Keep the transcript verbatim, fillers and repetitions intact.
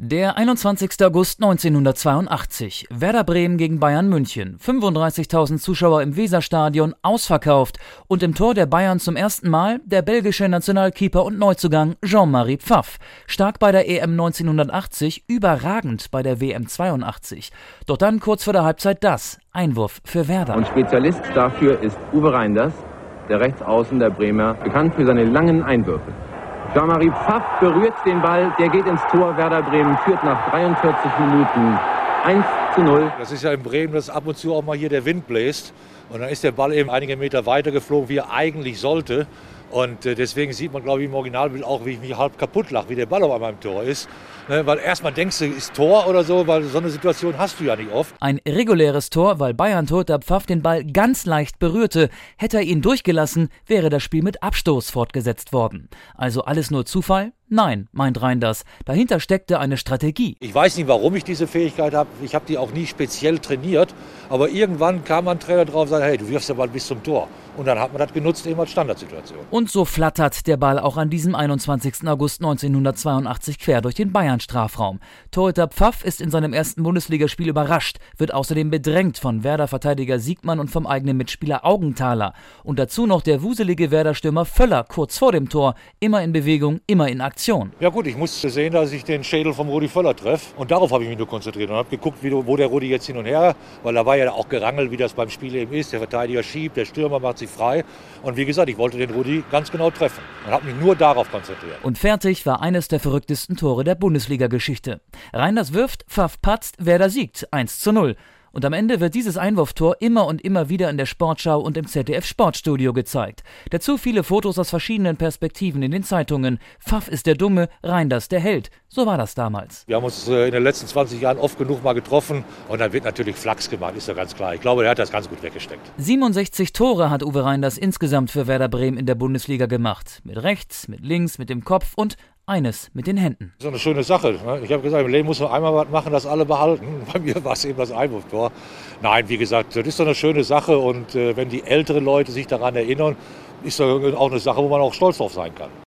Der einundzwanzigster August neunzehnhundertzweiundachtzig. Werder Bremen gegen Bayern München. fünfunddreißigtausend Zuschauer im Weserstadion, ausverkauft. Und im Tor der Bayern zum ersten Mal der belgische Nationalkeeper und Neuzugang Jean-Marie Pfaff. Stark bei der E M neunzehnhundertachtzig, überragend bei der W M zweiundachtzig. Doch dann kurz vor der Halbzeit das. Einwurf für Werder. Und Spezialist dafür ist Uwe Reinders, der Rechtsaußen der Bremer, bekannt für seine langen Einwürfe. Jean-Marie Pfaff berührt den Ball, der geht ins Tor. Werder Bremen führt nach dreiundvierzig Minuten eins zu null. Das ist ja in Bremen, dass ab und zu auch mal hier der Wind bläst. Und dann ist der Ball eben einige Meter weiter geflogen, wie er eigentlich sollte. Und deswegen sieht man, glaube ich, im Originalbild auch, wie ich mich halb kaputt lache, wie der Ball auf einmal im Tor ist. Weil erstmal denkst du, ist Tor oder so, weil so eine Situation hast du ja nicht oft. Ein reguläres Tor, weil Bayern-Torhüter Pfaff den Ball ganz leicht berührte. Hätte er ihn durchgelassen, wäre das Spiel mit Abstoß fortgesetzt worden. Also alles nur Zufall? Nein, meint Reinders. Dahinter steckte eine Strategie. Ich weiß nicht, warum ich diese Fähigkeit habe. Ich habe die auch nie speziell trainiert. Aber irgendwann kam ein Trainer drauf und sagte, hey, du wirfst den Ball bis zum Tor. Und dann hat man das genutzt eben als Standardsituation. Und so flattert der Ball auch an diesem einundzwanzigsten August neunzehnhundertzweiundachtzig quer durch den Bayern-Strafraum. Torhüter Pfaff ist in seinem ersten Bundesligaspiel überrascht, wird außerdem bedrängt von Werder-Verteidiger Siegmann und vom eigenen Mitspieler Augenthaler. Und dazu noch der wuselige Werder-Stürmer Völler kurz vor dem Tor. Immer in Bewegung, immer in Aktion. Ja gut, ich musste sehen, dass ich den Schädel vom Rudi Völler treffe. Und darauf habe ich mich nur konzentriert und habe geguckt, wie, wo der Rudi jetzt hin und her, weil da war ja auch gerangelt, wie das beim Spiel eben ist. Der Verteidiger schiebt, der Stürmer macht sich frei. Und wie gesagt, ich wollte den Rudi ganz genau treffen und habe mich nur darauf konzentriert. Und fertig war eines der verrücktesten Tore der Bundesliga-Geschichte. Reinders wirft, Pfaff patzt, Werder siegt eins zu null. Und am Ende wird dieses Einwurftor immer und immer wieder in der Sportschau und im Z D F-Sportstudio gezeigt. Dazu viele Fotos aus verschiedenen Perspektiven in den Zeitungen. Pfaff ist der Dumme, Reinders der Held. So war das damals. Wir haben uns in den letzten zwanzig Jahren oft genug mal getroffen und dann wird natürlich Flachs gemacht, ist ja ganz klar. Ich glaube, der hat das ganz gut weggesteckt. siebenundsechzig Tore hat Uwe Reinders insgesamt für Werder Bremen in der Bundesliga gemacht. Mit rechts, mit links, mit dem Kopf und eines mit den Händen. So eine schöne Sache. Ich habe gesagt, im Leben muss man einmal was machen, das alle behalten. Bei mir war es eben das Einwurftor. Nein, wie gesagt, das ist so eine schöne Sache und äh, wenn die älteren Leute sich daran erinnern, ist das auch eine Sache, wo man auch stolz drauf sein kann.